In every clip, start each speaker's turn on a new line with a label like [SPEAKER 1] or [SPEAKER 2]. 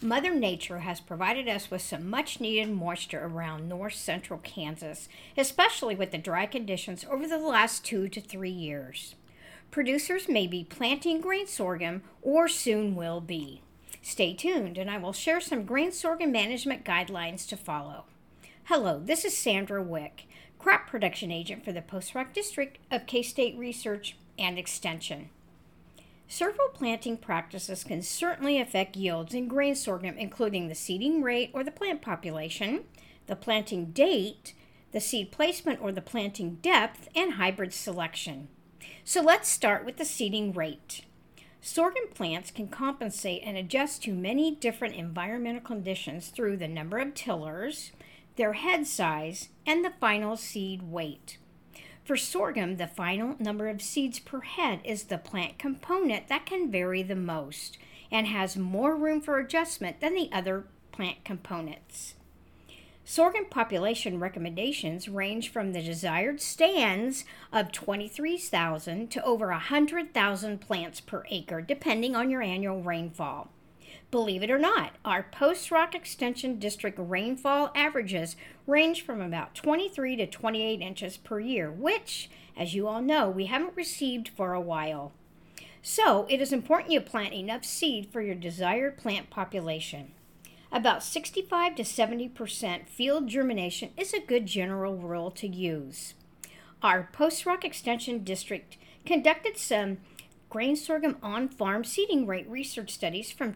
[SPEAKER 1] Mother Nature has provided us with some much needed moisture around north central Kansas, especially with the dry conditions over the last 2 to 3 years. Producers may be planting grain sorghum or soon will be. Stay tuned and I will share some grain sorghum management guidelines to follow. Hello, this is Sandra Wick, crop production agent for the Post Rock District of K-State Research and Extension. Several planting practices can certainly affect yields in grain sorghum, including the seeding rate or the plant population, the planting date, the seed placement or the planting depth, and hybrid selection. So let's start with the seeding rate. Sorghum plants can compensate and adjust to many different environmental conditions through the number of tillers, their head size, and the final seed weight. For sorghum, the final number of seeds per head is the plant component that can vary the most and has more room for adjustment than the other plant components. Sorghum population recommendations range from the desired stands of 23,000 to over 100,000 plants per acre, depending on your annual rainfall. Believe it or not, our Post Rock Extension District rainfall averages range from about 23 to 28 inches per year, which, as you all know, we haven't received for a while. So, it is important you plant enough seed for your desired plant population. About 65 to 70% field germination is a good general rule to use. Our Post Rock Extension District conducted some grain sorghum on-farm seeding rate research studies from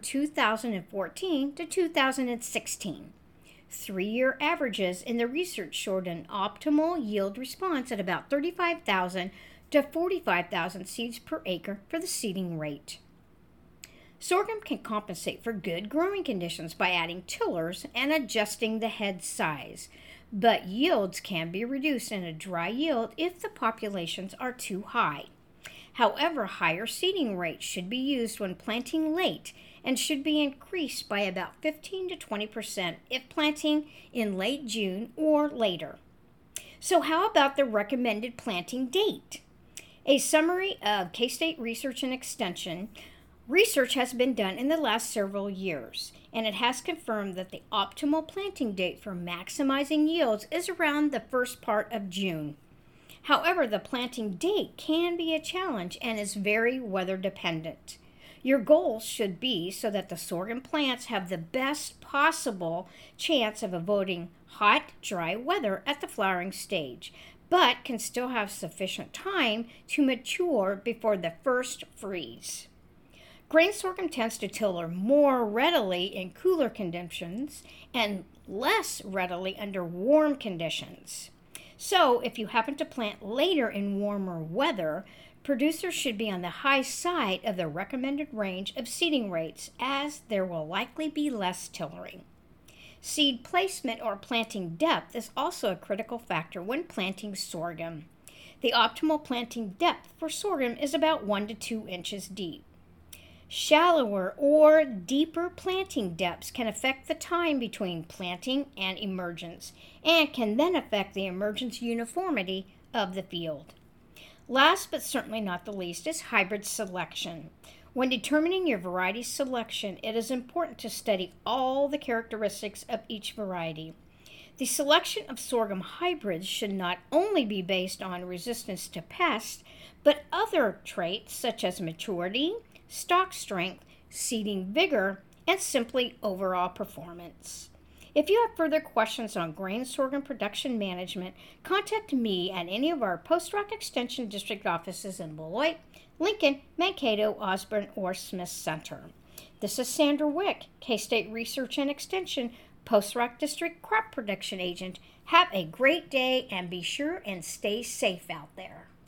[SPEAKER 1] 2014 to 2016. 3-year averages in the research showed an optimal yield response at about 35,000 to 45,000 seeds per acre for the seeding rate. Sorghum can compensate for good growing conditions by adding tillers and adjusting the head size, but yields can be reduced in a dry yield if the populations are too high. However, higher seeding rates should be used when planting late and should be increased by about 15 to 20% if planting in late June or later. So how about the recommended planting date? A summary of K-State Research and Extension research has been done in the last several years, and it has confirmed that the optimal planting date for maximizing yields is around the first part of June. However, the planting date can be a challenge and is very weather dependent. Your goals should be so that the sorghum plants have the best possible chance of avoiding hot, dry weather at the flowering stage, but can still have sufficient time to mature before the first freeze. Grain sorghum tends to tiller more readily in cooler conditions and less readily under warm conditions. So, if you happen to plant later in warmer weather, producers should be on the high side of the recommended range of seeding rates, as there will likely be less tillering. Seed placement or planting depth is also a critical factor when planting sorghum. The optimal planting depth for sorghum is about 1 to 2 inches deep. Shallower or deeper planting depths can affect the time between planting and emergence, and can then affect the emergence uniformity of the field. Last but certainly not the least is hybrid selection. When determining your variety selection, it is important to study all the characteristics of each variety. The selection of sorghum hybrids should not only be based on resistance to pests, but other traits such as maturity, stalk strength, seeding vigor, and simply overall performance. If you have further questions on grain sorghum production management, contact me at any of our Post Rock Extension District offices in Beloit, Lincoln, Mankato, Osborne, or Smith Center. This is Sandra Wick, K-State Research and Extension, Post Rock District Crop Production Agent. Have a great day and be sure and stay safe out there.